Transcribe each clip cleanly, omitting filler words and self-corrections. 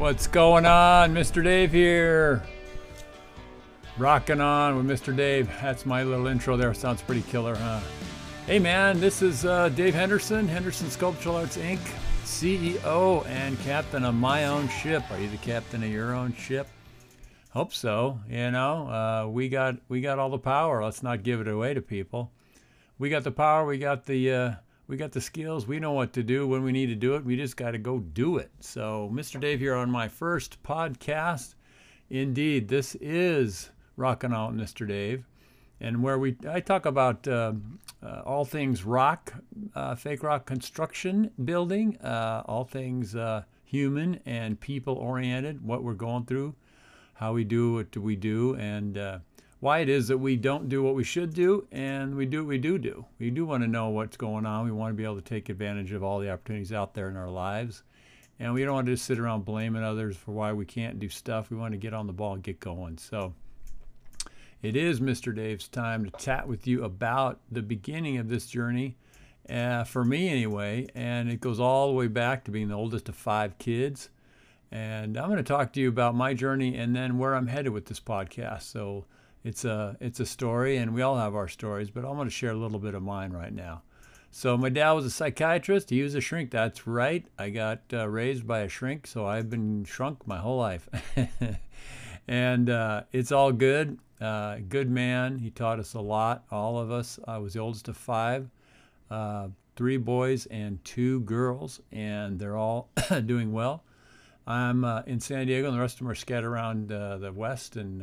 What's going on? Mr. Dave here. Rocking on with Mr. Dave. That's my little intro there. Sounds pretty killer, huh? Hey man, this is Dave Henderson, Henderson Sculptural Arts Inc., CEO and captain of my own ship. Are you the captain of your own ship? Hope so. You know, we got all the power. Let's not give it away to people. We got the power. We got the skills. We know what to do when we need to do it. We just got to go do it. So, Mr. Dave here on my first podcast. Indeed, this is Rockin' Out Mr. Dave, and where I talk about all things rock, fake rock construction, building, all things human and people oriented, what we're going through, how we do what we do, and why it is that we don't do what we should do, and we do what we do. We do want to know what's going on. We want to be able to take advantage of all the opportunities out there in our lives. And we don't want to just sit around blaming others for why we can't do stuff. We want to get on the ball and get going. So it is Mr. Dave's time to chat with you about the beginning of this journey, for me anyway. And it goes all the way back to being the oldest of 5 kids. And I'm going to talk to you about my journey and then where I'm headed with this podcast. So it's a story, and we all have our stories, but I'm going to share a little bit of mine right now. So my dad was a psychiatrist. He was a shrink. That's right. I got raised by a shrink, so I've been shrunk my whole life. And it's all good. Good man. He taught us a lot, all of us. I was the oldest of 5, 3 boys and 2 girls, and they're all doing well. I'm in San Diego, and the rest of them are scattered around the West and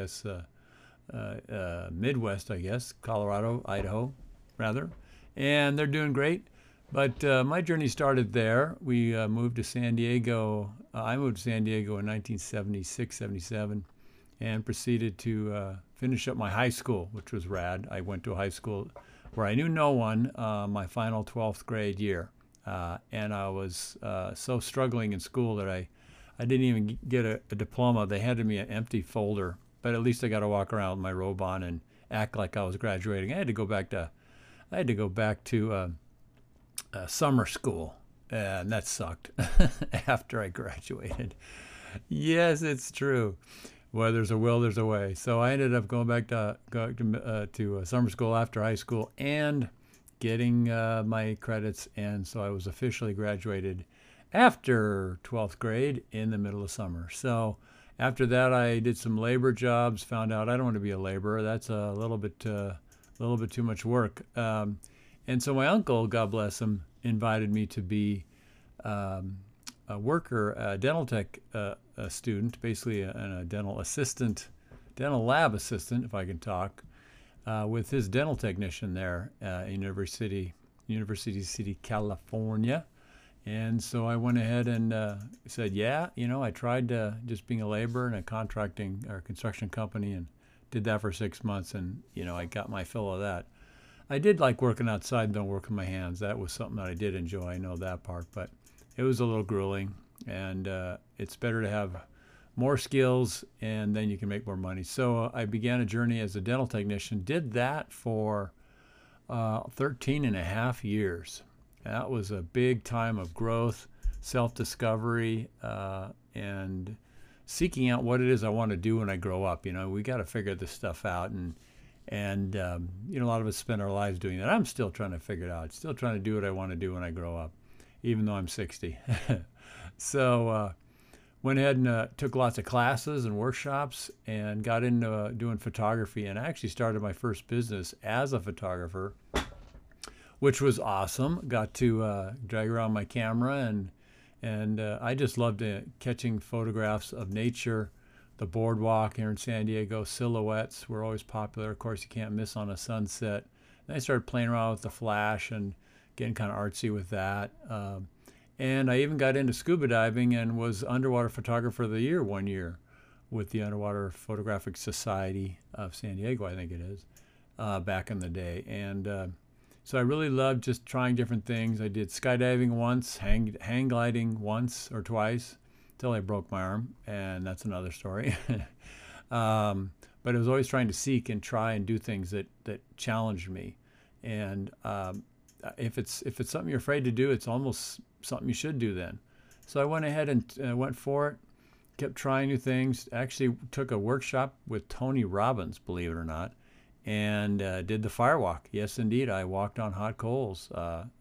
Midwest, I guess, Colorado, Idaho, rather. And they're doing great. But my journey started there. We moved to San Diego. I moved to San Diego in 1976, 77, and proceeded to finish up my high school, which was rad. I went to a high school where I knew no one my final 12th grade year. And I was so struggling in school that I didn't even get a diploma. They handed me an empty folder, but at least I got to walk around with my robe on and act like I was graduating. I had to go back to summer school, and that sucked after I graduated. Yes, it's true. Where there's a will, there's a way. So I ended up going back to summer school after high school and getting my credits, and so I was officially graduated after 12th grade in the middle of summer. So after that, I did some labor jobs. Found out I don't want to be a laborer. That's a little bit too much work. And so my uncle, God bless him, invited me to be a worker, a dental tech student, basically a dental assistant, dental lab assistant, if I can talk, with his dental technician there in University City, California. And so I went ahead and said, yeah, I tried just being a laborer in a contracting or construction company, and did that for 6 months, and I got my fill of that. I did like working outside and don't work with my hands. That was something that I did enjoy. I know that part, but it was a little grueling, and it's better to have more skills, and then you can make more money. So I began a journey as a dental technician, did that for 13 and a half years. That was a big time of growth, self-discovery, and seeking out what it is I want to do when I grow up. We got to figure this stuff out, and a lot of us spend our lives doing that. I'm still trying to figure it out. Still trying to do what I want to do when I grow up, even though I'm 60. So went ahead and took lots of classes and workshops and got into doing photography, and I actually started my first business as a photographer, which was awesome. Got to drag around my camera, and I just loved catching photographs of nature. The boardwalk here in San Diego, silhouettes were always popular. Of course, you can't miss on a sunset. Then I started playing around with the flash and getting kind of artsy with that. And I even got into scuba diving and was underwater photographer of the year one year with the Underwater Photographic Society of San Diego, I think it is, back in the day. And so I really loved just trying different things. I did skydiving once, hang gliding once or twice, till I broke my arm, and that's another story. But I was always trying to seek and try and do things that challenged me. And if it's something you're afraid to do, it's almost something you should do then. So I went ahead and went for it. kept trying new things. Actually, took a workshop with Tony Robbins, believe it or not, and did the firewalk. Yes, indeed, I walked on hot coals,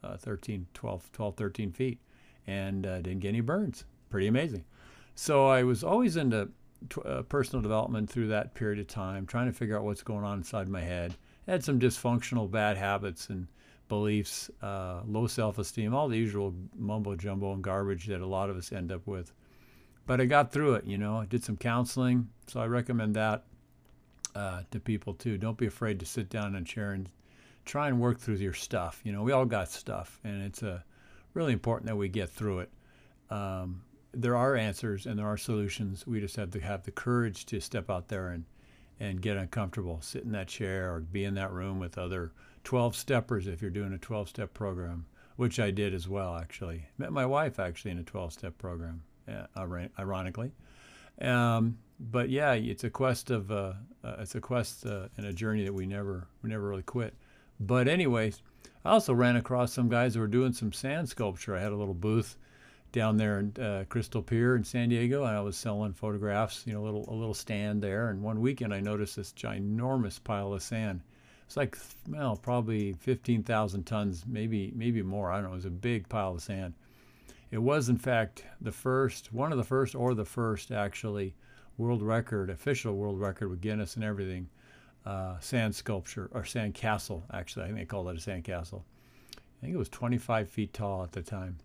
12, 13 feet, and didn't get any burns. Pretty amazing. So I was always into personal development through that period of time, trying to figure out what's going on inside my head. I had some dysfunctional bad habits and beliefs, low self-esteem, all the usual mumbo jumbo and garbage that a lot of us end up with. But I got through it, I did some counseling, so I recommend that to people too. Don't be afraid to sit down in a chair and try and work through your stuff. We all got stuff, and it's really important that we get through it. There are answers and there are solutions. We just have to have the courage to step out there and get uncomfortable, sit in that chair or be in that room with other 12-steppers if you're doing a 12-step program, which I did as well, actually. Met my wife, actually, in a 12-step program, ironically. But yeah, it's a quest and a journey that we never really quit. But anyways, I also ran across some guys who were doing some sand sculpture. I had a little booth down there in Crystal Pier in San Diego, and I was selling photographs, a little stand there. And one weekend I noticed this ginormous pile of sand. It's like, well, probably 15,000 tons, maybe more. I don't know. It was a big pile of sand. It was, in fact, one of the first actually, official world record with Guinness and everything, sand sculpture, or sand castle, actually. I think they called it a sand castle. I think it was 25 feet tall at the time.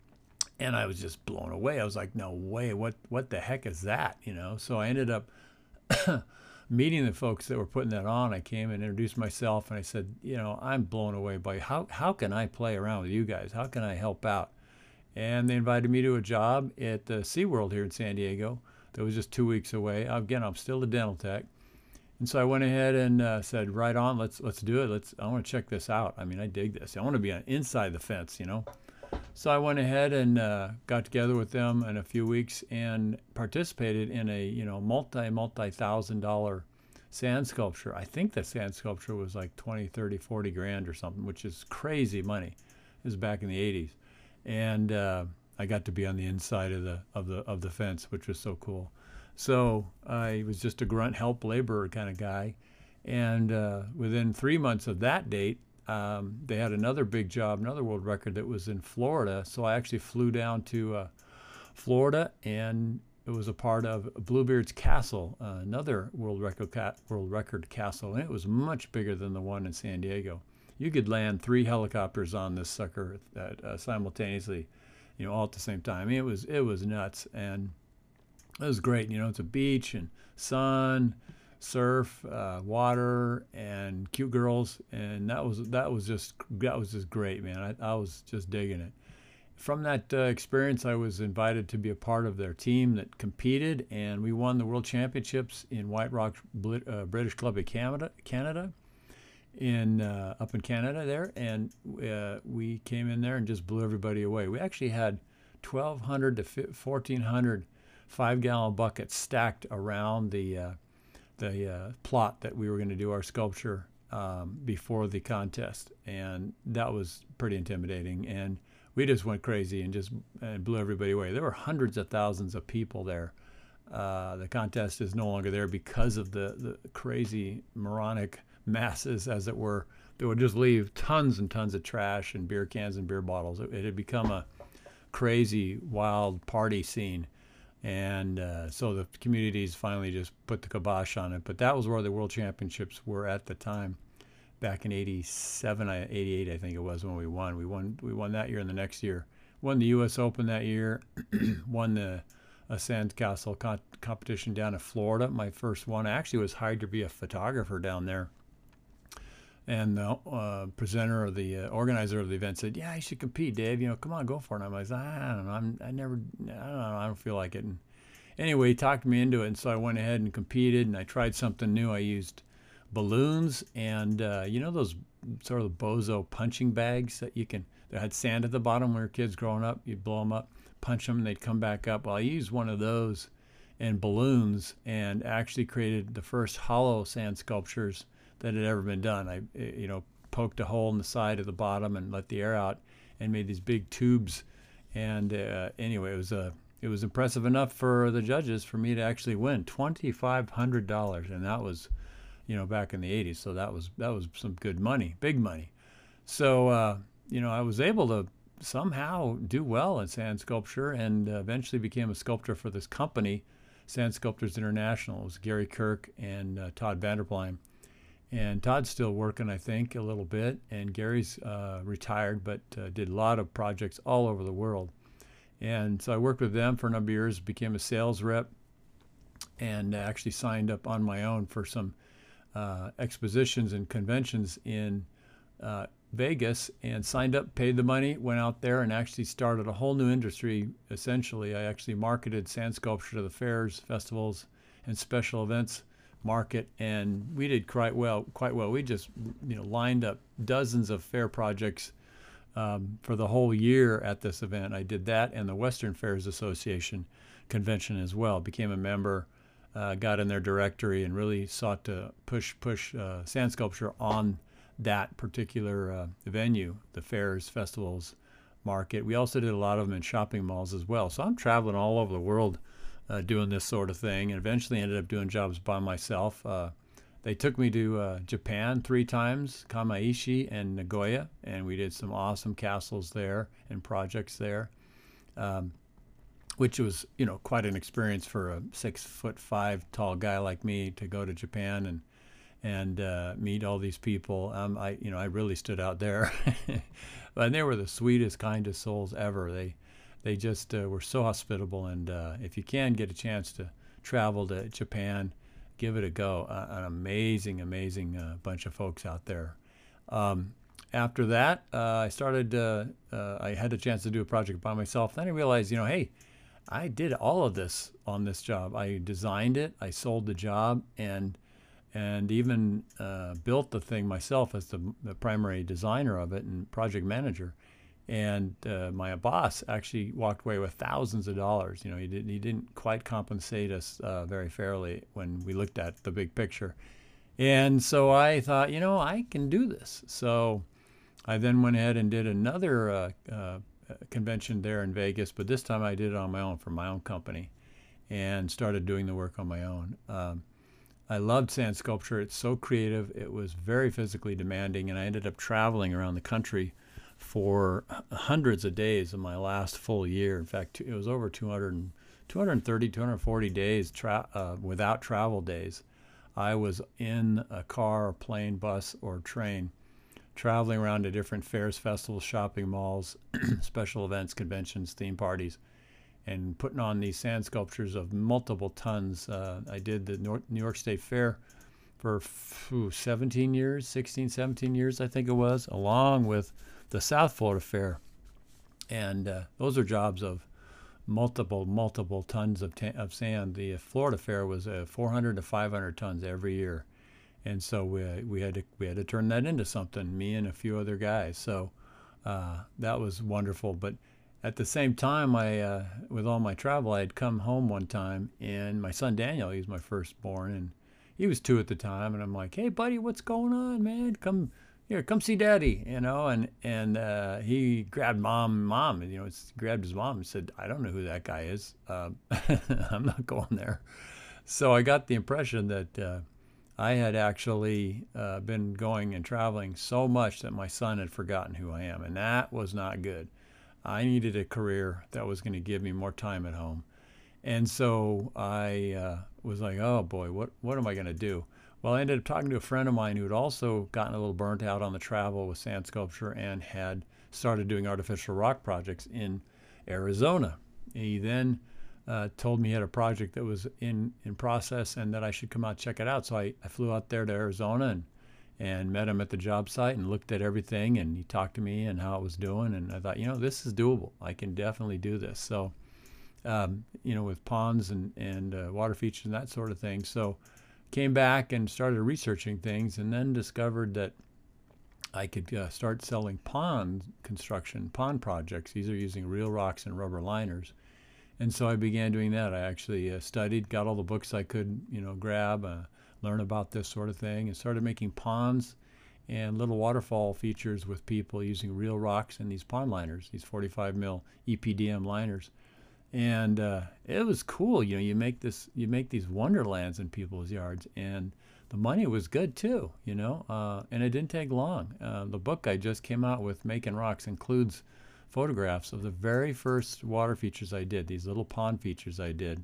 And I was just blown away. I was like, no way, what the heck is that, So I ended up meeting the folks that were putting that on. I came and introduced myself, and I said, I'm blown away by how can I play around with you guys? How can I help out? And they invited me to a job at the SeaWorld here in San Diego that was just 2 weeks away. Again, I'm still a dental tech. And so I went ahead and said, right on, let's do it. I want to check this out. I mean, I dig this. I want to be inside the fence, So I went ahead and got together with them in a few weeks and participated in a multi-$1,000 sand sculpture. I think the sand sculpture was like 20, 30, 40 grand or something, which is crazy money. This is back in the 80s, and I got to be on the inside of the fence, which was so cool. So I was just a grunt help laborer kind of guy, and within 3 months of that date, they had another big job, another world record that was in Florida. So I actually flew down to Florida, and it was a part of Bluebeard's Castle, another world record castle, and it was much bigger than the one in San Diego. You could land 3 helicopters on this sucker simultaneously, all at the same time. I mean, it was nuts, and it was great. It's a beach and sun, surf, water, and cute girls, and that was just great, man. I was just digging it. From that experience, I was invited to be a part of their team that competed, and we won the World Championships in White Rock, British Columbia, Canada, up in Canada there, and we came in there and just blew everybody away. We actually had 1,200 to 1,400 5-gallon buckets stacked around the plot that we were going to do our sculpture before the contest, and that was pretty intimidating. And we just went crazy and blew everybody away. There were hundreds of thousands of people there. The contest is no longer there because of the crazy moronic masses, as it were, that would just leave tons and tons of trash and beer cans and beer bottles. It had become a crazy, wild party scene. And so the communities finally just put the kibosh on it. But that was where the World Championships were at the time, back in 87, 88, I think it was, when we won. We won that year and the next year. Won the U.S. Open that year. Won the sandcastle competition down in Florida, my first one. I actually was hired to be a photographer down there. And the organizer of the event said, "Yeah, you should compete, Dave. Come on, go for it." And I was like, "I don't know. I don't feel like it." And anyway, he talked me into it, and so I went ahead and competed. And I tried something new. I used balloons and those sort of bozo punching bags that had sand at the bottom when we were kids growing up. You'd blow them up, punch them, and they'd come back up. Well, I used one of those and balloons, and actually created the first hollow sand sculptures that had ever been done. I poked a hole in the side of the bottom and let the air out and made these big tubes. And anyway, it it was impressive enough for the judges for me to actually win $2,500, and that was, back in the '80s. So that was some good money, big money. So I was able to somehow do well in sand sculpture, and eventually became a sculptor for this company, Sand Sculptors International. It was Gary Kirk and Todd Vanderbleim. And Todd's still working, I think, a little bit, and Gary's retired, but did a lot of projects all over the world. And so I worked with them for a number of years, became a sales rep, and actually signed up on my own for some expositions and conventions in Vegas, and signed up, paid the money, went out there and actually started a whole new industry. Essentially, I actually marketed sand sculpture to the fairs, festivals, and special events market, and we did quite well. We just lined up dozens of fair projects for the whole year at this event. I did that and the Western Fairs Association convention as well. Became a member, got in their directory, and really sought to push sand sculpture on that particular venue, the fairs, festivals, market. We also did a lot of them in shopping malls as well. So I'm traveling all over the world doing this sort of thing, and eventually ended up doing jobs by myself. They took me to Japan 3 times, Kamaishi and Nagoya, and we did some awesome castles there and projects there, which was quite an experience for a 6'5" tall guy like me to go to Japan and meet all these people. I really stood out there. But they were the sweetest, kindest souls ever. They just were so hospitable, and if you can get a chance to travel to Japan, give it a go. An amazing bunch of folks out there. After that, I started, I had a chance to do a project by myself. Then I realized, hey, I did all of this on this job. I designed it, I sold the job, and even built the thing myself as the primary designer of it and project manager. And my boss actually walked away with thousands of dollars. He didn't quite compensate us very fairly when we looked at the big picture. And so I thought, I can do this. So I then went ahead and did another convention there in Vegas, but this time I did it on my own for my own company, and started doing the work on my own. I loved sand sculpture. It's so creative. It was very physically demanding, and I ended up traveling around the country for hundreds of days of my last full year. In fact, it was over 230, 240 days without travel days. I was in a car, plane, bus, or train, traveling around to different fairs, festivals, shopping malls, special events, conventions, theme parties, and putting on these sand sculptures of multiple tons. I did the New York State Fair for 17 years, 16, 17 years, I think it was, along with the South Florida Fair. And those are jobs of multiple tons of sand. The Florida Fair was 400 to 500 tons every year. And so we had to turn that into something, me and a few other guys. So that was wonderful. But at the same time, with all my travel, I had come home one time, and my son Daniel, he was my firstborn, and he was 2 at the time, and I'm like, "Hey, buddy, what's going on, man? Come see Daddy," And he grabbed mom, and grabbed his mom and said, "I don't know who that guy is. I'm not going there." So I got the impression that I had actually been going and traveling so much that my son had forgotten who I am, and that was not good. I needed a career that was going to give me more time at home. And so I was like, oh boy, what am I going to do? Well, I ended up talking to a friend of mine who had also gotten a little burnt out on the travel with sand sculpture and had started doing artificial rock projects in Arizona. He then told me he had a project that was in process and that I should come out and check it out. So I flew out there to Arizona and met him at the job site and looked at everything, and he talked to me and how it was doing, and I thought, this is doable. I can definitely do this. So, with ponds and water features and that sort of thing. So came back and started researching things, and then discovered that I could start selling pond projects. These are using real rocks and rubber liners. And so I began doing that. I actually studied, got all the books I could, grab, learn about this sort of thing, and started making ponds and little waterfall features with people using real rocks and these pond liners, these 45 mil EPDM liners. And it was cool. You make these wonderlands in people's yards, and the money was good too. And it didn't take long. The book I just came out with, Making Rocks, includes photographs of the very first water features I did. These little pond features I did.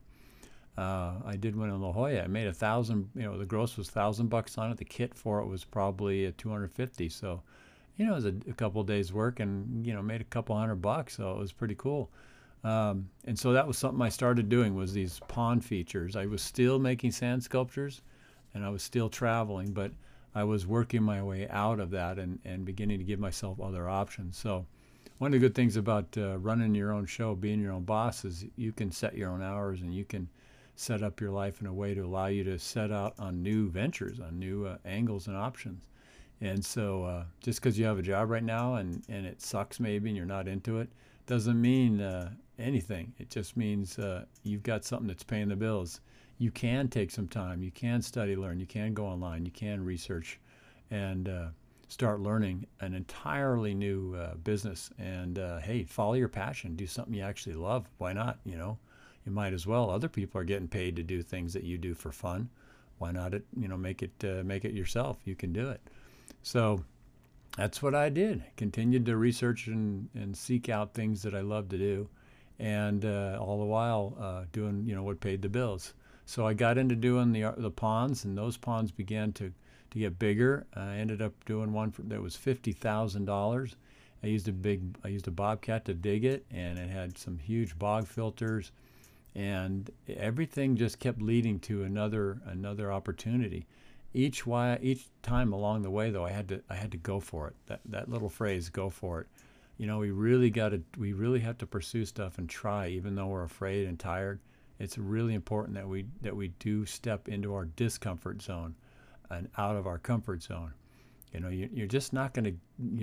I did one in La Jolla. I made 1,000. The gross was $1,000 on it. The kit for it was probably 250. So, it was a couple of days work, and made a couple $100. So it was pretty cool. And so that was something I started doing, was these pond features. I was still making sand sculptures, and I was still traveling, but I was working my way out of that and beginning to give myself other options. So one of the good things about running your own show, being your own boss, is you can set your own hours, and you can set up your life in a way to allow you to set out on new ventures, on new angles and options. And so just because you have a job right now and it sucks maybe and you're not into it, doesn't mean anything. It just means you've got something that's paying the bills. You can take some time. You can study, learn. You can go online. You can research and start learning an entirely new business. And hey, follow your passion. Do something you actually love. Why not? You might as well. Other people are getting paid to do things that you do for fun. Why not? Make it yourself. You can do it. So that's what I did. Continued to research and seek out things that I love to do, and all the while doing what paid the bills. So I got into doing the ponds, and those ponds began to get bigger. I ended up doing one that was $50,000. I used a bobcat to dig it, and it had some huge bog filters, and everything just kept leading to another opportunity. Each time along the way, though, I had to go for it. That little phrase, "go for it." We really have to pursue stuff and try, even though we're afraid and tired. It's really important that we do step into our discomfort zone and out of our comfort zone. You're just not gonna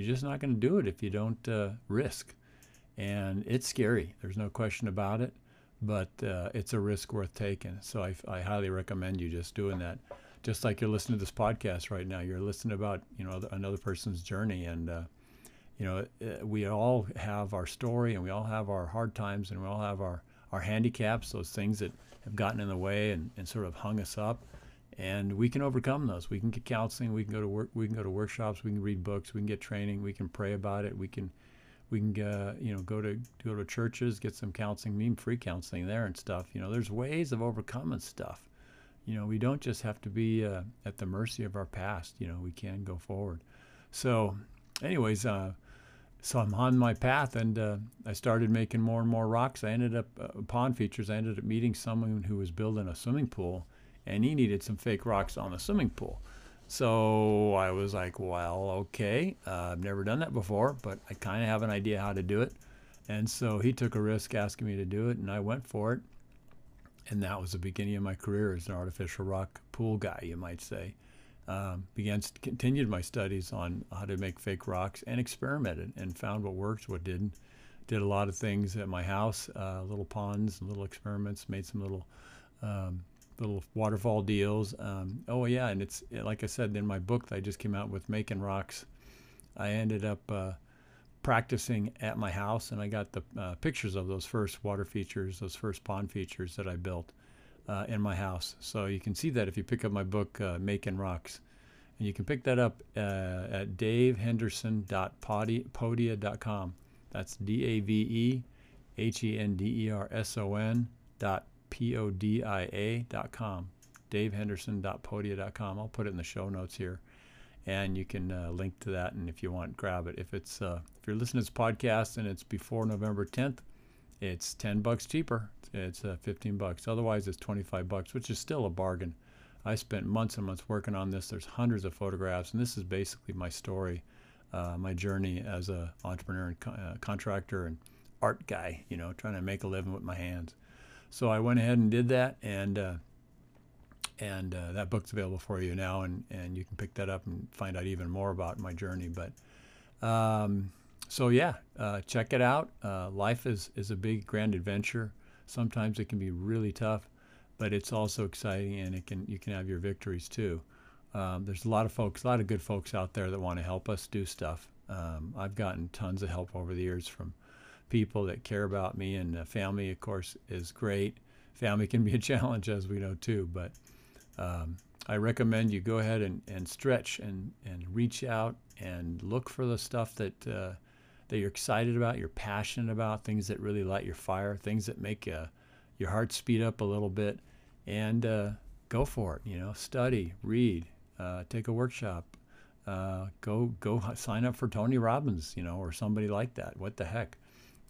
do it if you don't risk, and it's scary. There's no question about it, but it's a risk worth taking. So I highly recommend you just doing that. Just like you're listening to this podcast right now, you're listening about another person's journey, and we all have our story, and we all have our hard times, and we all have our handicaps, those things that have gotten in the way and sort of hung us up, and we can overcome those. We can get counseling, we can go to work, we can go to workshops, we can read books, we can get training, we can pray about it, we can go to churches, get some counseling, even free counseling there and stuff. There's ways of overcoming stuff. We don't just have to be at the mercy of our past. We can go forward. So anyways, so I'm on my path, and I started making more and more rocks. I ended up, pond features, I ended up meeting someone who was building a swimming pool, and he needed some fake rocks on the swimming pool. So I was like, well, okay, I've never done that before, but I kind of have an idea how to do it. And so he took a risk asking me to do it, and I went for it. And that was the beginning of my career as an artificial rock pool guy, you might say. Continued my studies on how to make fake rocks, and experimented and found what worked, what didn't. Did a lot of things at my house, little ponds, little experiments, made some little waterfall deals. And it's like I said in my book that I just came out with, Making Rocks, I ended up practicing at my house, and I got the pictures of those first water features, those first pond features that I built in my house. So you can see that if you pick up my book, Making Rocks. And you can pick that up at davehenderson.podia.com. That's DaveHenderson.podia.com. davehenderson.podia.com. I'll put it in the show notes here, and you can link to that, and if you want, grab it. If you're listening to this podcast and it's before November 10th, it's $10 cheaper. It's $15. Otherwise, it's $25, which is still a bargain. I spent months and months working on this. There's hundreds of photographs, and this is basically my story, my journey as an entrepreneur and contractor and art guy, trying to make a living with my hands. So I went ahead and did that, and that book's available for you now, and you can pick that up and find out even more about my journey. But check it out. Life is a big, grand adventure. Sometimes it can be really tough, but it's also exciting, and you can have your victories too. There's a lot of good folks out there that want to help us do stuff. I've gotten tons of help over the years from people that care about me, and family, of course, is great. Family can be a challenge, as we know too, but I recommend you go ahead and stretch and reach out and look for the stuff that that you're excited about, you're passionate about, things that really light your fire, things that make your heart speed up a little bit, and go for it. Study, read, take a workshop, go sign up for Tony Robbins, or somebody like that. What the heck?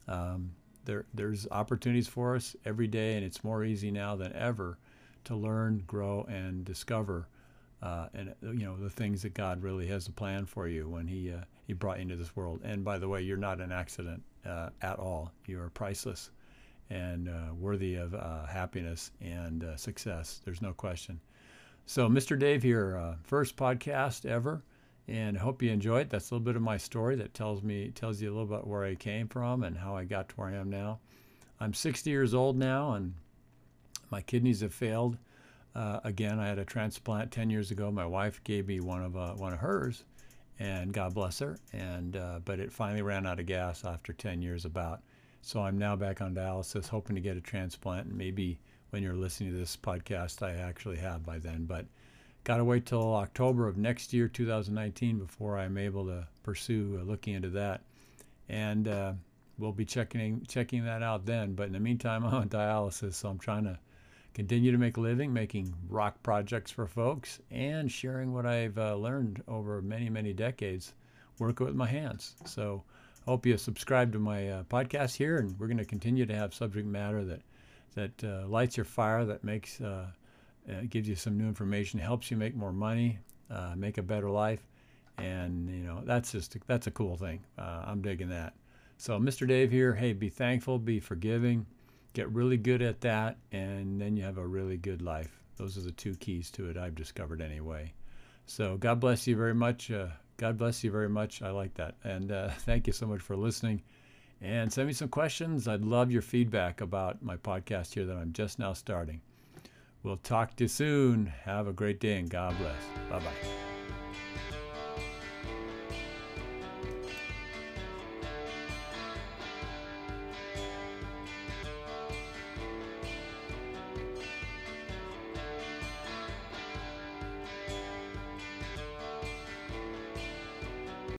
There's opportunities for us every day, and it's more easy now than ever to learn, grow, and discover, and the things that God really has a plan for you when He brought you into this world. And by the way, you're not an accident at all. You are priceless and worthy of happiness and success. There's no question. So, Mr. Dave here, first podcast ever, and I hope you enjoy it. That's a little bit of my story that tells you a little bit where I came from and how I got to where I am now. I'm 60 years old now, and my kidneys have failed. Again, I had a transplant 10 years ago. My wife gave me one of hers, and God bless her. But it finally ran out of gas after 10 years about. So I'm now back on dialysis, hoping to get a transplant. And maybe when you're listening to this podcast, I actually have by then. But got to wait till October of next year, 2019, before I'm able to pursue looking into that. And we'll be checking that out then. But in the meantime, I'm on dialysis, so I'm trying to continue to make a living, making rock projects for folks, and sharing what I've learned over many, many decades, working with my hands. So hope you subscribe to my podcast here, and we're going to continue to have subject matter that lights your fire, that makes gives you some new information, helps you make more money, make a better life, and that's a cool thing. I'm digging that. So Mr. Dave here. Hey, be thankful, be forgiving. Get really good at that, and then you have a really good life. Those are the two keys to it, I've discovered anyway. So God bless you very much. God bless you very much. I like that. And thank you so much for listening. And send me some questions. I'd love your feedback about my podcast here that I'm just now starting. We'll talk to you soon. Have a great day, and God bless. Bye-bye.